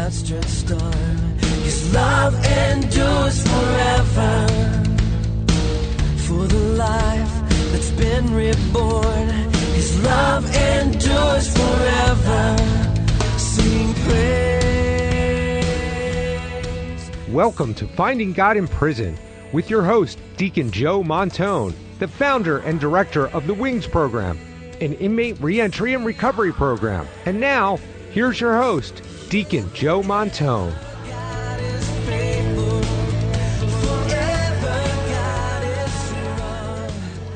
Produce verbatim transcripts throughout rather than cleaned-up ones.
outstretched arm. His love endures forever. For the life that's been reborn, His love endures forever. Sing praise. Welcome to Finding God in Prison with your host, Deacon Joe Montone, the founder and director of the WINGS program, an inmate reentry and recovery program. And now, here's your host, Deacon Joe Montone. God is faithful forever. God is strong.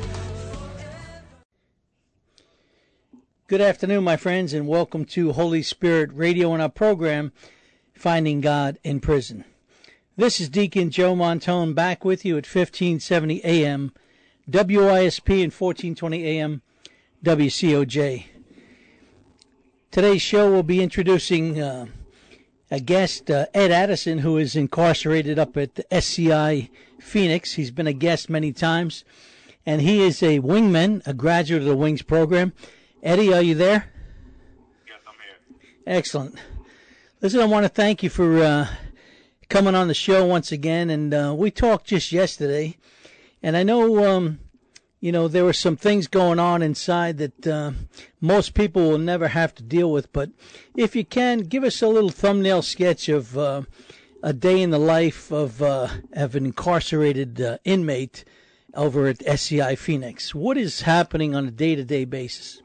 Good afternoon, my friends, and welcome to Holy Spirit Radio and our program, Finding God in Prison. This is Deacon Joe Montone back with you at fifteen seventy A M W I S P and fourteen twenty A M W C O J. Today's show will be introducing uh, a guest, uh, Ed Addison, who is incarcerated up at the S C I Phoenix. He's been a guest many times, and he is a wingman, a graduate of the WINGS program. Eddie, are you there? Yes, I'm here. Excellent. Listen, I want to thank you for uh, coming on the show once again, and uh, we talked just yesterday, and I know, um, you know, there were some things going on inside that uh, most people will never have to deal with, but if you can, give us a little thumbnail sketch of uh, a day in the life of, uh, of an incarcerated uh, inmate over at S C I Phoenix. What is happening on a day-to-day basis?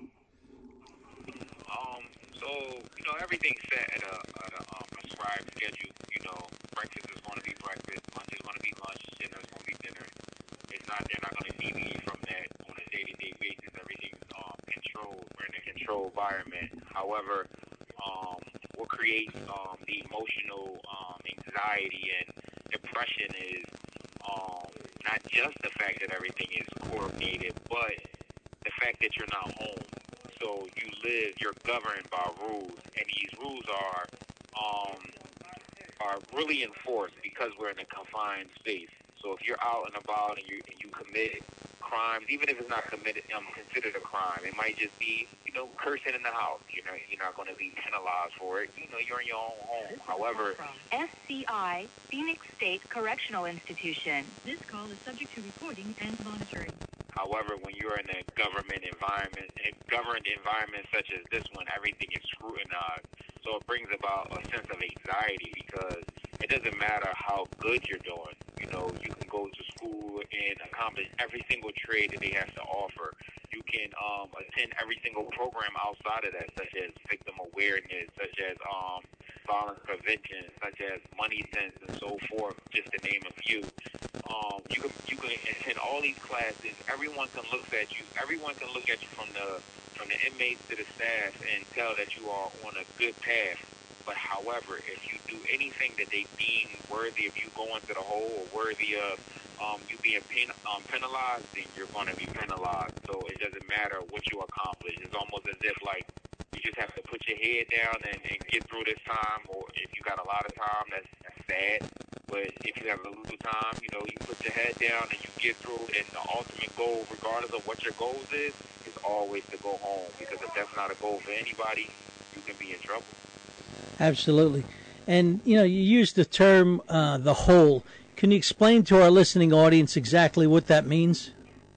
Um, so, you know, everything's set at a, at a um, prescribed schedule. You know, breakfast is going to be breakfast, lunch is going to be lunch, dinner is going to be dinner. It's not, they're not going to deviate from that on a day-to-day basis. Everything's um, controlled. We're in a controlled environment. However, um, what creates um, the emotional um, anxiety and depression is um, not just the fact that everything is coordinated, but the fact that you're not home. So you live, you're governed by rules, and these rules are um, are really enforced because we're in a confined space. So if you're out and about and you and you commit crimes, even if it's not committed, um, considered a crime, it might just be, you know, cursing in the house. You know, you're not going to be penalized for it. You know, you're in your own home. However, S C I Phoenix State Correctional Institution. This call is subject to recording and monitoring. However, when you're in a government environment, a governed environment such as this one, everything is scrutinized. So it brings about a sense of anxiety because it doesn't matter how good you're doing. You know, you can go to school and accomplish every single trade that they have to offer. You can um, attend every single program outside of that, such as victim awareness, such as um, violence prevention, such as money sense, and so forth, just to name a few. Um, you can you can attend all these classes. Everyone can look at you. Everyone can look at you from the from the inmates to the staff and tell that you are on a good path. But however, if you do anything that they deem worthy of you going to the hole or worthy of um, you being pen, um, penalized, then you're going to be penalized. So it doesn't matter what you accomplish. It's almost as if like you just have to put your head down and, and get through this time. Or if you got a lot of time, that's, that's sad. But if you have a little time, you know, you put your head down and you get through. And the ultimate goal, regardless of what your goals is, is always to go home. Because if that's not a goal for anybody, you can be in trouble. Absolutely. And, you know, you use the term uh, the whole. Can you explain to our listening audience exactly what that means?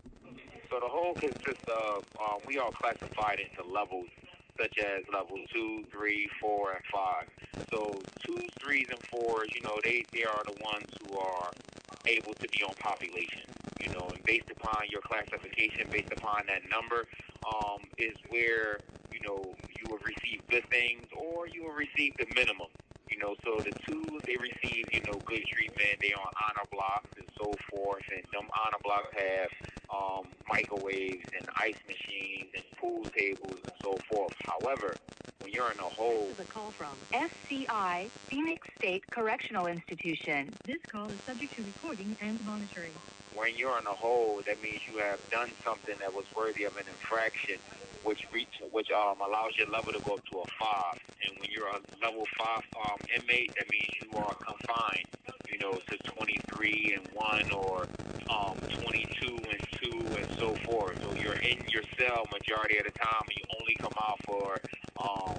So the whole consists of, um, we are classified into levels, such as level two, three, four, and five. So twos, threes, and fours, you know, they, they are the ones who are able to be on population. You know, and based upon your classification, based upon that number, um, is where, you know, you will receive good things or you will receive the minimum. You know, so the twos, they receive, you know, good treatment. They on honor blocks and so forth. And them honor blocks have um, microwaves and ice machines and pool tables and so forth. However, when you're in a hole... This is a call from S C I Phoenix State Correctional Institution. This call is subject to recording and monitoring. When you're in a hole, that means you have done something that was worthy of an infraction, which reach, which um, allows your level to go up to a five. And when you're a level five um, inmate, that means you are confined, you know, to twenty-three and one or um, twenty-two and two and so forth. So you're in your cell majority of the time, and you only come out for um, recreation.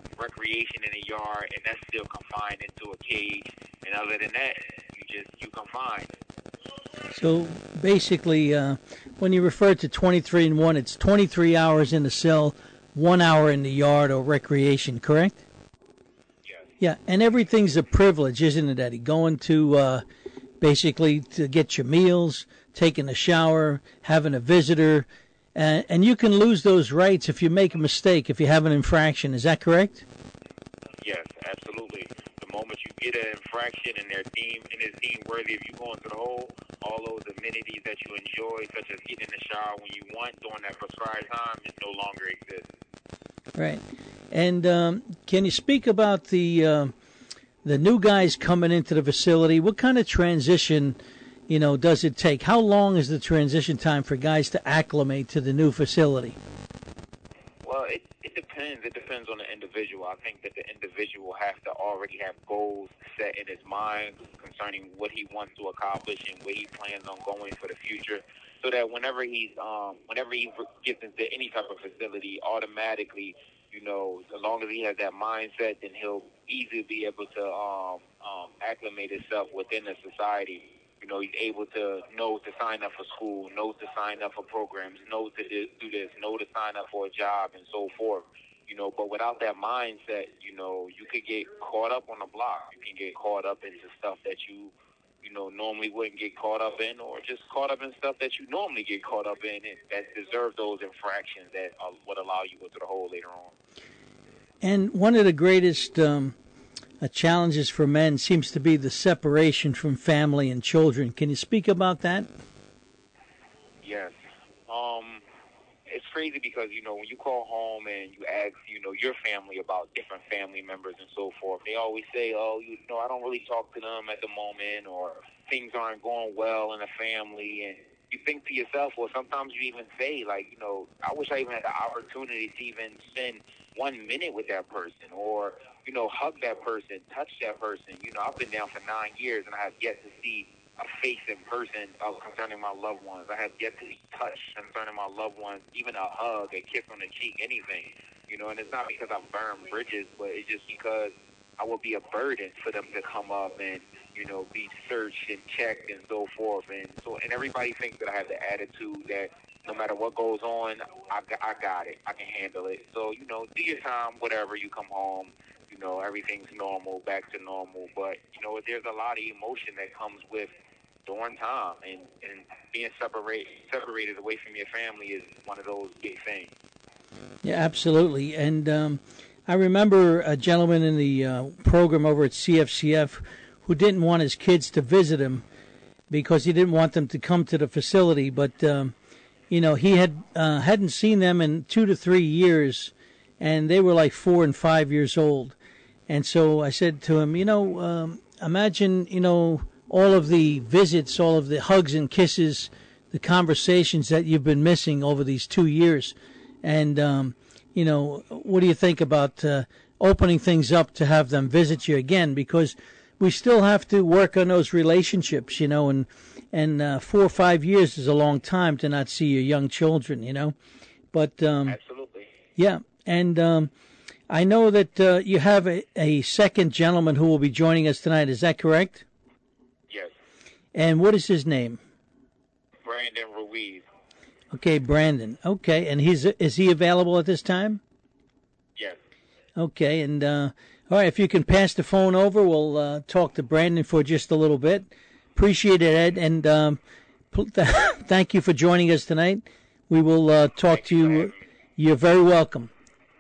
recreation in the yard, and that's still confined into a cage. And other than that, you just you confined. So basically, uh, when you refer to twenty-three and one, it's twenty-three hours in the cell, one hour in the yard or recreation, correct? Yes. Yeah, and everything's a privilege, isn't it, Eddie? Going to uh, basically to get your meals, taking a shower, having a visitor, and, and you can lose those rights if you make a mistake, if you have an infraction. Is that correct? Yes, absolutely. The moment you get an infraction and they're deemed and it's deemed worthy of you going to the hole, all those amenities that you enjoy, such as getting in the shower when you want during that prescribed time, it no longer exists. Right. And um, can you speak about the uh, the new guys coming into the facility? What kind of transition, you know, does it take? How long is the transition time for guys to acclimate to the new facility? Well, it, it depends. It depends on the individual. I think that the individual has to already have goals set in his mind concerning what he wants to accomplish and where he plans on going for the future, so that whenever he's um, whenever he gets into any type of facility, automatically, you know, as long as he has that mindset, then he'll easily be able to um, um, acclimate himself within the society. You know, he's able to know to sign up for school, know to sign up for programs, know to do this, know to sign up for a job, and so forth. You know, but without that mindset, you know, you could get caught up on the block. You can get caught up into stuff that you, you know, normally wouldn't get caught up in, or just caught up in stuff that you normally get caught up in and that deserve those infractions that uh, would allow you to go to the hole later on. And one of the greatest um, uh, challenges for men seems to be the separation from family and children. Can you speak about that? Yes. Um, it's crazy because, you know, when you call home and you ask, you know, your family about different family members and so forth, they always say, oh, you know, I don't really talk to them at the moment, or things aren't going well in the family. And you think to yourself, or sometimes you even say, like, you know, I wish I even had the opportunity to even spend one minute with that person, or, you know, hug that person, touch that person. You know, I've been down for nine years and I have yet to see a face in person uh, concerning my loved ones. I have yet to be touched concerning my loved ones, even a hug, a kiss on the cheek, anything. You know, and it's not because I burned bridges, but it's just because I would be a burden for them to come up and, you know, be searched and checked and so forth. And so, and everybody thinks that I have the attitude that no matter what goes on, I, I got it. I can handle it. So, you know, do your time, whatever, you come home. You know, everything's normal, back to normal. But, you know, there's a lot of emotion that comes with during time, and, and being separate, separated away from your family is one of those big things. Yeah, absolutely. And um, I remember a gentleman in the uh, program over at C F C F who didn't want his kids to visit him because he didn't want them to come to the facility. But, um, you know, he had, uh, hadn't seen them in two to three years, and they were like four and five years old. And so I said to him, you know, um, imagine, you know, all of the visits, all of the hugs and kisses, the conversations that you've been missing over these two years. And, um, you know, what do you think about uh, opening things up to have them visit you again? Because we still have to work on those relationships, you know, and, and uh, four or five years is a long time to not see your young children, you know. But, um, Absolutely. Yeah, and um, I know that uh, you have a, a second gentleman who will be joining us tonight. Is that correct? Yes. And what is his name? Brandon Ruiz. Okay, Brandon. Okay, and he's is he available at this time? Yes. Okay, and uh, all right, if you can pass the phone over, we'll uh, talk to Brandon for just a little bit. Appreciate it, Ed, and um, thank you for joining us tonight. We will uh, talk to you. You're very welcome.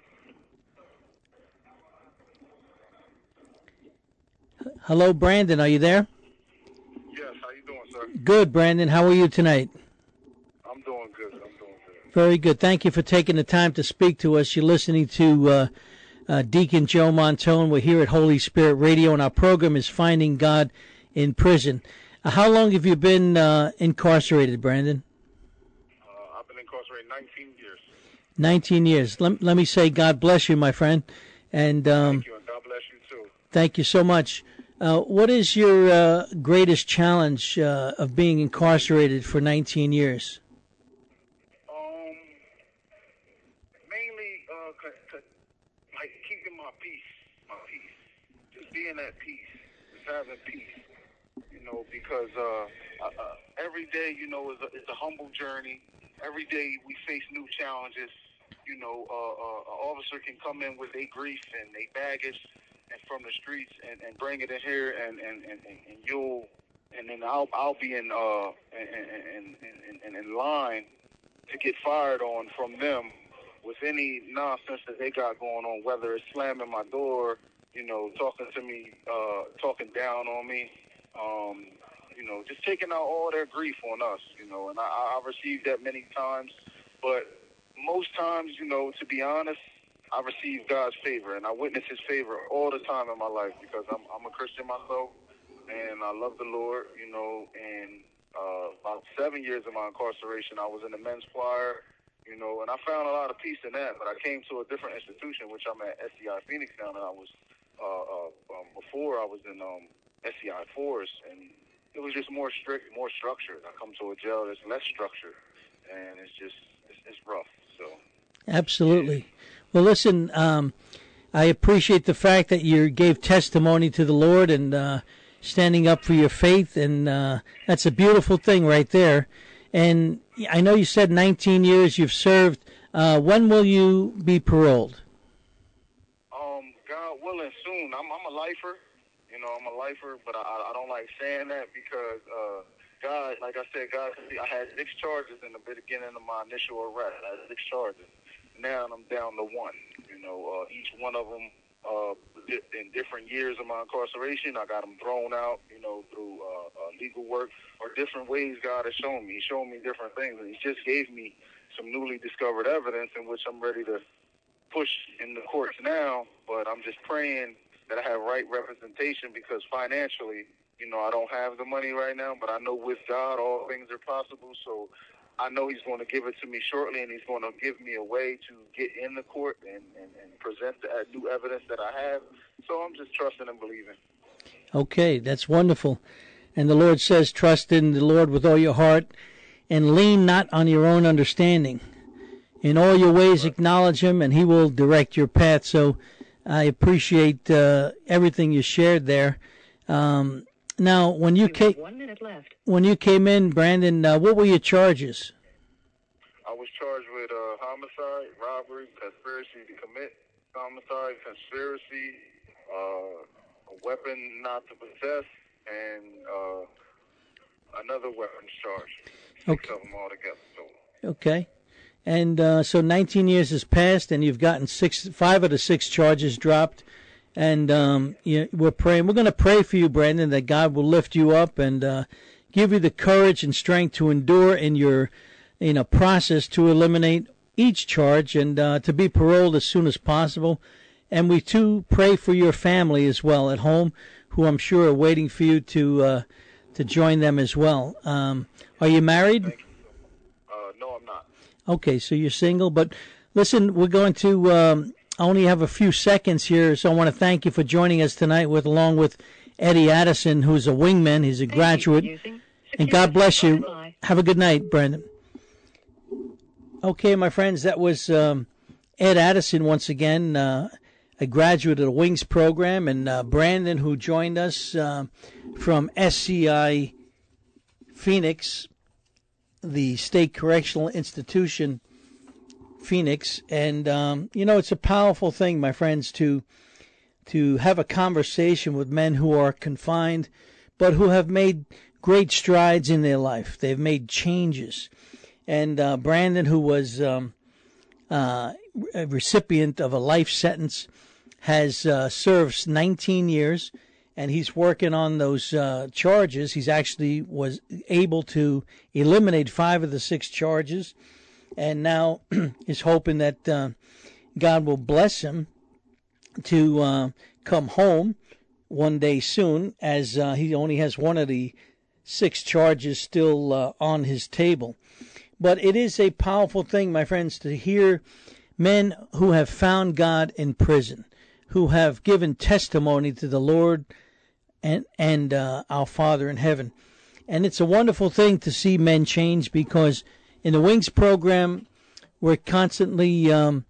Hello, Brandon. Are you there? Yes, how you doing, sir? Good, Brandon. How are you tonight? I'm doing good. I'm doing good. Very good. Thank you for taking the time to speak to us. You're listening to uh, uh, Deacon Joe Montone. We're here at Holy Spirit Radio, and our program is Finding God in Prison. Uh, how long have you been uh, incarcerated, Brandon? Uh, I've been incarcerated nineteen years. nineteen years. Let, let me say God bless you, my friend. And um, Thank you, and God bless you, too. thank you so much. Uh, what is your uh, greatest challenge uh, of being incarcerated for nineteen years? Um, mainly, uh, c- c- like keeping my peace, my peace, just being at peace, just having peace, you know, because uh, uh, every day, you know, is a, is a humble journey. Every day we face new challenges. You know, uh, uh, an officer can come in with their grief and their baggage and from the streets and, and bring it in here, and, and, and, and you'll, and then I'll I'll be in uh in, in, in, in line to get fired on from them with any nonsense that they got going on, whether it's slamming my door, you know, talking to me, uh, talking down on me, um, you know, just taking out all their grief on us, you know, and I, I've received that many times, but most times, you know, to be honest, I receive God's favor, and I witness His favor all the time in my life because I'm, I'm a Christian myself, and I love the Lord, you know, and uh, about seven years of my incarceration, I was in the men's choir, you know, and I found a lot of peace in that, but I came to a different institution, which I'm at S C I Phoenix now, and I was, uh, uh, um, before I was in um, S C I Forest, and it was just more strict, more structured. I come to a jail that's less structured, and it's just, it's, it's rough, so. Absolutely. Well, listen, um, I appreciate the fact that you gave testimony to the Lord and uh, standing up for your faith, and uh, that's a beautiful thing right there. And I know you said nineteen years you've served. Uh, when will you be paroled? Um, God willing, soon. I'm, I'm a lifer. You know, I'm a lifer, but I, I don't like saying that because uh, God, like I said, God, I had six charges in the beginning of my initial arrest. I had six charges. Now I'm down to one. You know, uh, each one of them uh, in different years of my incarceration, I got them thrown out, you know, through uh, uh, legal work or different ways God has shown me. He showed me different things, and He just gave me some newly discovered evidence in which I'm ready to push in the courts now, but I'm just praying that I have right representation because financially, you know, I don't have the money right now, but I know with God all things are possible, so I know He's going to give it to me shortly, and He's going to give me a way to get in the court and, and, and present the uh, new evidence that I have. So I'm just trusting and believing. Okay, that's wonderful. And the Lord says, trust in the Lord with all your heart and lean not on your own understanding. In all your ways acknowledge Him, and He will direct your path. So I appreciate uh, everything you shared there. Um, now, when you, You came, have one minute left. when you came in, Brandon, uh, what were your charges? I was charged with uh, homicide, robbery, conspiracy to commit homicide, conspiracy, uh, a weapon not to possess, and uh, another weapons charge. Six Okay. of them all together. So. Okay. And uh, so nineteen years has passed, and you've gotten six, five of the six charges dropped. And um, you, we're praying. We're going to pray for you, Brandon, that God will lift you up and uh, give you the courage and strength to endure in your, you know, process to eliminate each charge and uh, to be paroled as soon as possible. And we too pray for your family as well at home, who I'm sure are waiting for you to uh, to join them as well. Um, are you married? Thank you. Uh, no, I'm not. Okay, so you're single. But listen, we're going to um, only have a few seconds here, so I want to thank you for joining us tonight with, along with Eddie Addison, who's a wingman. He's a graduate. And God bless you. Have a good night, Brandon. Okay, my friends, that was um, Ed Addison once again, uh, a graduate of the Wings program, and uh, Brandon, who joined us uh, from S C I Phoenix, the State Correctional Institution, Phoenix. And, um, you know, it's a powerful thing, my friends, to to have a conversation with men who are confined, but who have made great strides in their life. They've made changes. And uh, Brandon, who was um, uh, a recipient of a life sentence, has uh, served nineteen years, and he's working on those uh, charges. He's actually was able to eliminate five of the six charges, and now is hoping that uh, God will bless him to uh, come home one day soon, as uh, he only has one of the six charges still uh, on his table. But it is a powerful thing, my friends, to hear men who have found God in prison, who have given testimony to the Lord and and uh, our Father in heaven. And it's a wonderful thing to see men change, because in the Wings program, we're constantly um,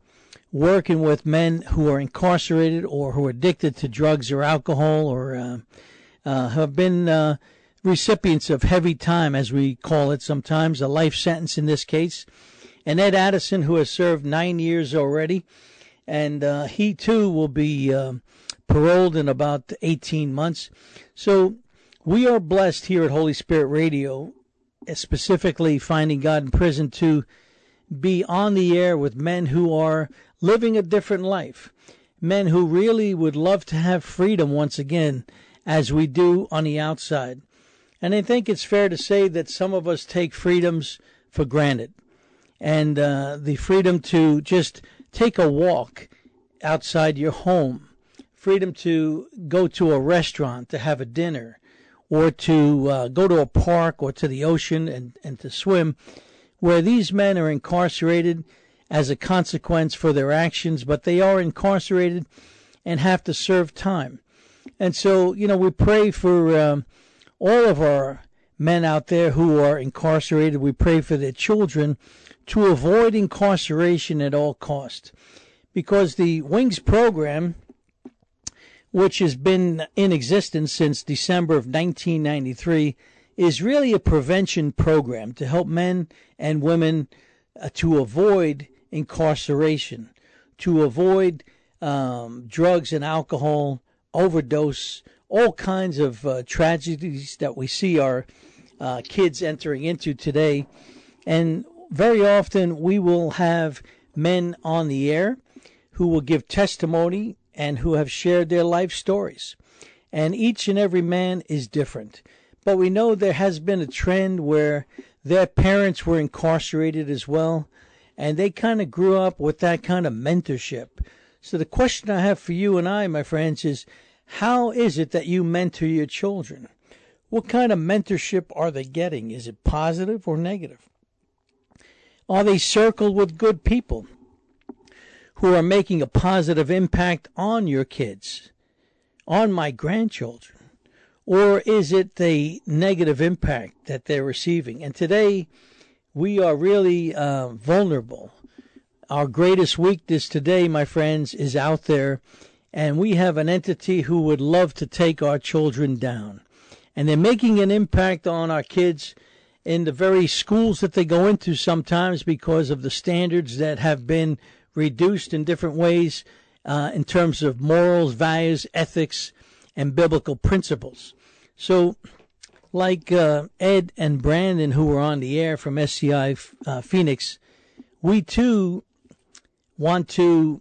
working with men who are incarcerated or who are addicted to drugs or alcohol or uh, uh, have been uh, recipients of heavy time, as we call it sometimes, a life sentence in this case. And Ed Addison, who has served nine years already, and uh, he too will be uh, paroled in about eighteen months. So we are blessed here at Holy Spirit Radio, specifically Finding God in Prison, to be on the air with men who are living a different life, men who really would love to have freedom once again, as we do on the outside. And I think it's fair to say that some of us take freedoms for granted. And uh, the freedom to just take a walk outside your home, freedom to go to a restaurant to have a dinner, or to uh, go to a park or to the ocean and, and to swim, where these men are incarcerated as a consequence for their actions, but they are incarcerated and have to serve time. And so, you know, we pray for um, all of our men out there who are incarcerated. We pray for their children to avoid incarceration at all cost, because the WINGS program, which has been in existence since December of nineteen ninety-three, is really a prevention program to help men and women uh, to avoid incarceration, to avoid um, drugs and alcohol, overdose, all kinds of uh, tragedies that we see our uh, kids entering into today. And very often we will have men on the air who will give testimony and who have shared their life stories. And each and every man is different. But we know there has been a trend where their parents were incarcerated as well, and they kind of grew up with that kind of mentorship. So the question I have for you and I, my friends, is how is it that you mentor your children? What kind of mentorship are they getting? Is it positive or negative? Are they circled with good people who are making a positive impact on your kids, on my grandchildren? Or is it the negative impact that they're receiving? And today, we are really uh, vulnerable. Our greatest weakness today, my friends, is out there, and we have an entity who would love to take our children down. And they're making an impact on our kids in the very schools that they go into sometimes, because of the standards that have been reduced in different ways uh, in terms of morals, values, ethics, and biblical principles. So, like uh, Ed and Brandon, who were on the air from S C I uh, Phoenix, we too want to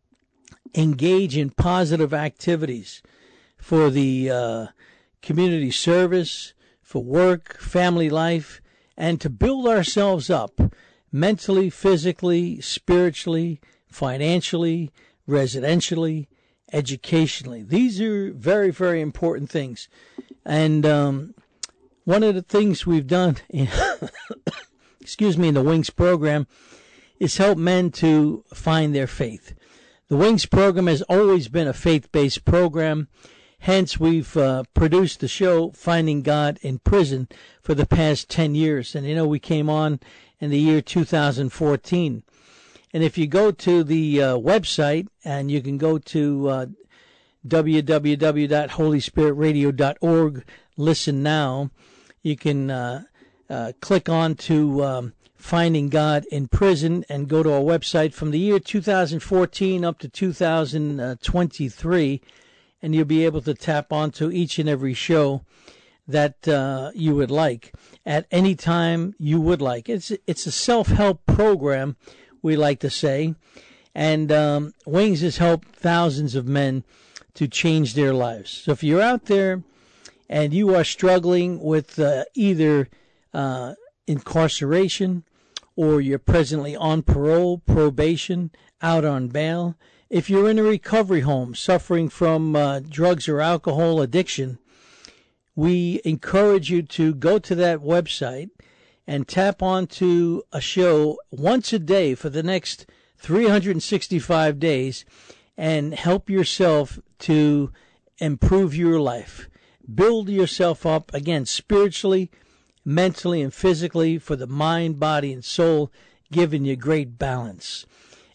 engage in positive activities for the uh, community service, for work, family life, and to build ourselves up mentally, physically, spiritually, financially, residentially, educationally. These are very, very important things. And um, one of the things we've done, in excuse me, in the WINGS program is help men to find their faith. The WINGS program has always been a faith-based program. Hence, we've uh, produced the show Finding God in Prison for the past ten years. And, you know, we came on in the year two thousand fourteen. And if you go to the uh, website, and you can go to uh, w w w dot holy spirit radio dot org, listen now, you can uh, uh, click on to um, Finding God in Prison and go to our website from the year two thousand fourteen up to two thousand twenty-three, and you'll be able to tap onto each and every show that uh, you would like at any time you would like. It's it's a self-help program, we like to say, and um, WINGS has helped thousands of men to change their lives. So if you're out there and you are struggling with uh, either uh, incarceration, or you're presently on parole, probation, out on bail, if you're in a recovery home suffering from uh, drugs or alcohol addiction, we encourage you to go to that website and tap onto a show once a day for the next three hundred sixty-five days and help yourself to improve your life. Build yourself up, again, spiritually, mentally, and physically, for the mind, body, and soul, giving you great balance.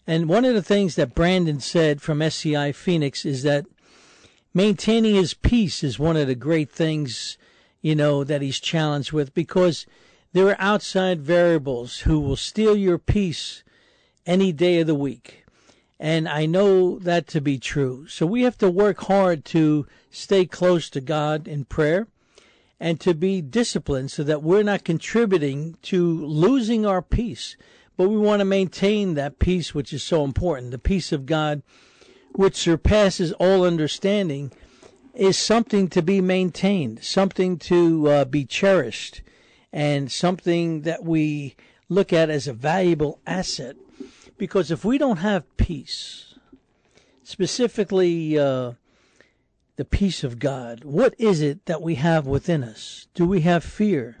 And one of the things that Brandon said from S C I Phoenix is that maintaining his peace is one of the great things, you know, that he's challenged with, because there are outside variables who will steal your peace any day of the week. And I know that to be true. So we have to work hard to stay close to God in prayer and to be disciplined so that we're not contributing to losing our peace. But we want to maintain that peace, which is so important. The peace of God, which surpasses all understanding, is something to be maintained, something to uh, be cherished, and something that we look at as a valuable asset. Because if we don't have peace, specifically uh, the peace of God, what is it that we have within us? Do we have fear,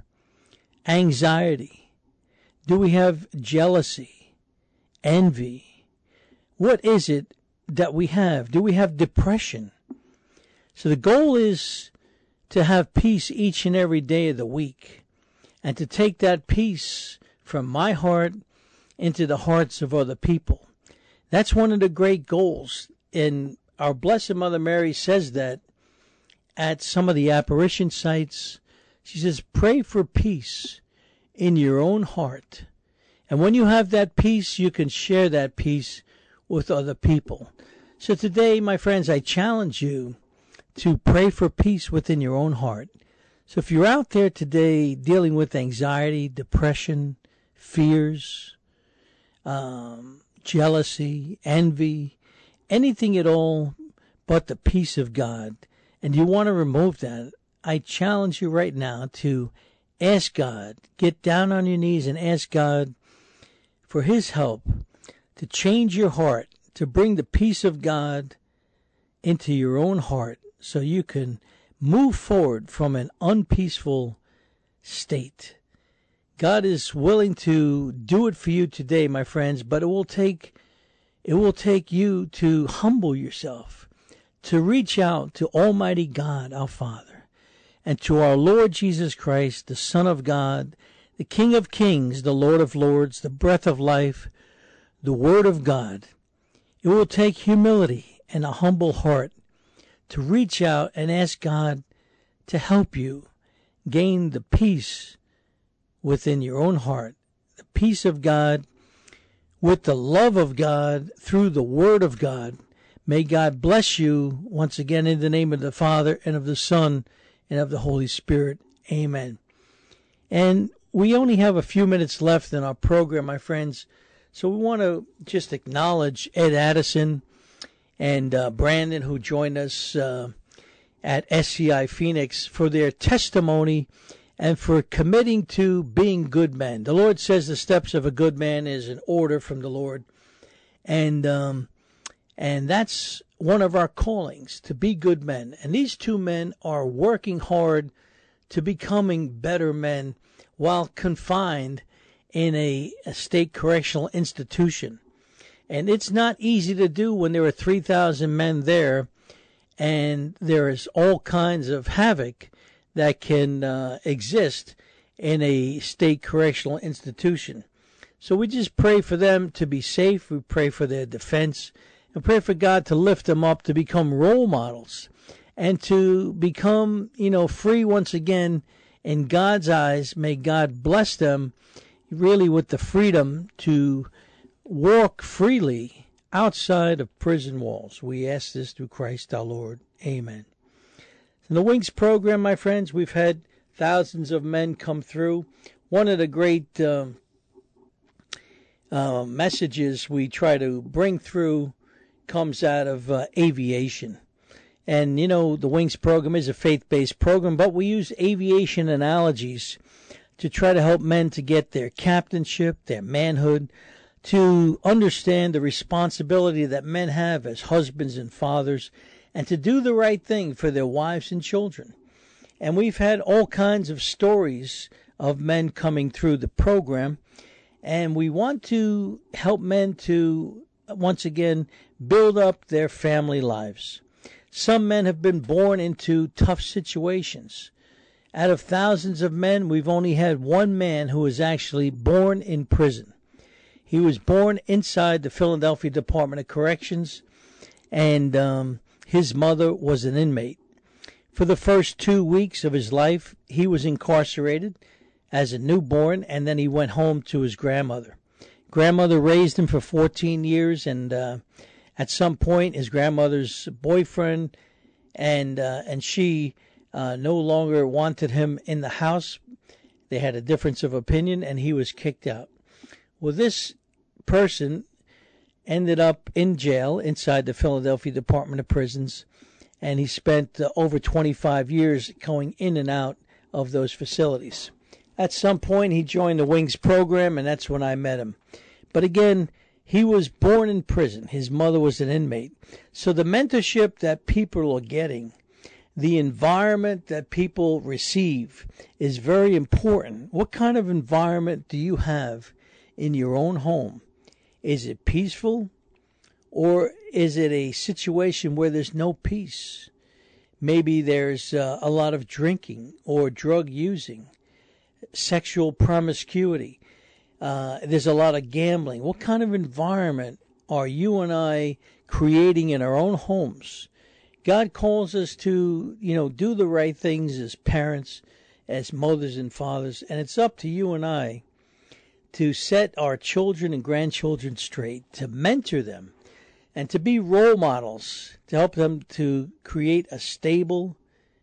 anxiety? Do we have jealousy, envy? What is it that we have? Do we have depression? So the goal is to have peace each and every day of the week, and to take that peace from my heart into the hearts of other people. That's one of the great goals. And our Blessed Mother Mary says that at some of the apparition sites. She says, pray for peace in your own heart. And when you have that peace, you can share that peace with other people. So today, my friends, I challenge you to pray for peace within your own heart. So if you're out there today dealing with anxiety, depression, fears, um, jealousy, envy, anything at all but the peace of God, and you want to remove that, I challenge you right now to ask God, get down on your knees and ask God for His help to change your heart, to bring the peace of God into your own heart so you can move forward from an unpeaceful state. God is willing to do it for you today, my friends, but it will take it will take you to humble yourself, to reach out to Almighty God, our Father, and to our Lord Jesus Christ, the Son of God, the King of Kings, the Lord of Lords, the breath of life, the Word of God. It will take humility and a humble heart to reach out and ask God to help you gain the peace within your own heart, the peace of God with the love of God through the Word of God. May God bless you once again in the name of the Father and of the Son and of the Holy Spirit. Amen. And we only have a few minutes left in our program, my friends, so we want to just acknowledge Ed Addison and uh, Brandon, who joined us uh, at S C I Phoenix, for their testimony and for committing to being good men. The Lord says the steps of a good man is an order from the Lord. And um, and that's one of our callings, to be good men. And these two men are working hard to becoming better men while confined in a, a state correctional institution. And it's not easy to do when there are three thousand men there and there is all kinds of havoc that can uh, exist in a state correctional institution. So we just pray for them to be safe. We pray for their defense and pray for God to lift them up to become role models and to become, you know, free once again in God's eyes. May God bless them really with the freedom to walk freely outside of prison walls. We ask this through Christ our Lord. Amen. In the Wings program, my friends, we've had thousands of men come through. One of the great uh, uh, messages we try to bring through comes out of uh, aviation. And, you know, the Wings program is a faith-based program, but we use aviation analogies to try to help men to get their captainship, their manhood, to understand the responsibility that men have as husbands and fathers, and to do the right thing for their wives and children. And we've had all kinds of stories of men coming through the program, and we want to help men to, once again, build up their family lives. Some men have been born into tough situations. Out of thousands of men, we've only had one man who was actually born in prison. He was born inside the Philadelphia Department of Corrections, and um, his mother was an inmate. For the first two weeks of his life, he was incarcerated as a newborn, and then he went home to his grandmother. Grandmother raised him for fourteen years, and uh, at some point, his grandmother's boyfriend and uh, and she uh, no longer wanted him in the house. They had a difference of opinion, and he was kicked out. Well, this person ended up in jail inside the Philadelphia Department of Prisons, and he spent uh, over twenty-five years going in and out of those facilities. At some point, he joined the Wings program, and that's when I met him. But again, he was born in prison. His mother was an inmate. So the mentorship that people are getting, the environment that people receive is very important. What kind of environment do you have in your own home? Is it peaceful, or is it a situation where there's no peace? Maybe there's uh, a lot of drinking or drug using, sexual promiscuity. Uh, there's a lot of gambling. What kind of environment are you and I creating in our own homes? God calls us to, you know, do the right things as parents, as mothers and fathers, and it's up to you and I to set our children and grandchildren straight, to mentor them, and to be role models, to help them to create a stable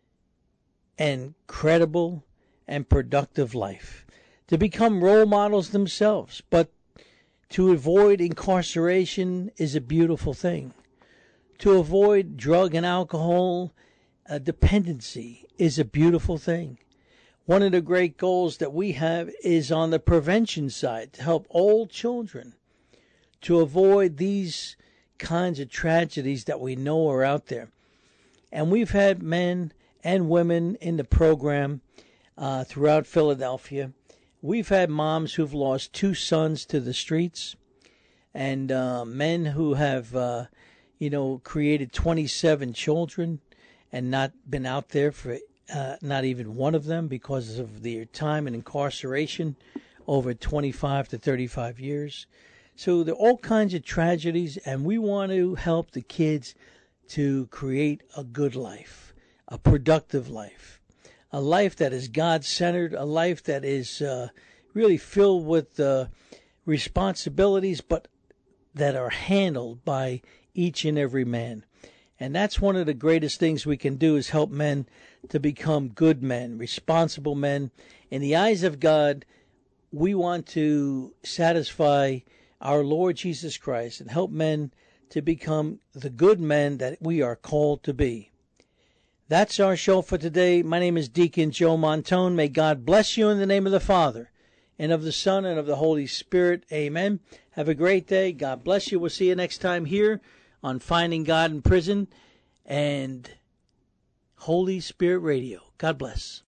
and credible and productive life, to become role models themselves. But to avoid incarceration is a beautiful thing. To avoid drug and alcohol uh, dependency is a beautiful thing. One of the great goals that we have is on the prevention side, to help all children to avoid these kinds of tragedies that we know are out there. And we've had men and women in the program uh, throughout Philadelphia. We've had moms who've lost two sons to the streets, and uh, men who have, uh, you know, created twenty-seven children and not been out there for uh, not even one of them because of their time in incarceration over twenty-five to thirty-five years. So there are all kinds of tragedies, and we want to help the kids to create a good life, a productive life, a life that is God-centered, a life that is uh, really filled with uh, responsibilities, but that are handled by each and every man. And that's one of the greatest things we can do, is help men to become good men, responsible men. In the eyes of God, we want to satisfy our Lord Jesus Christ and help men to become the good men that we are called to be. That's our show for today. My name is Deacon Joe Montone. May God bless you in the name of the Father, and of the Son, and of the Holy Spirit. Amen. Have a great day. God bless you. We'll see you next time here on Finding God in Prison and Holy Spirit Radio. God bless.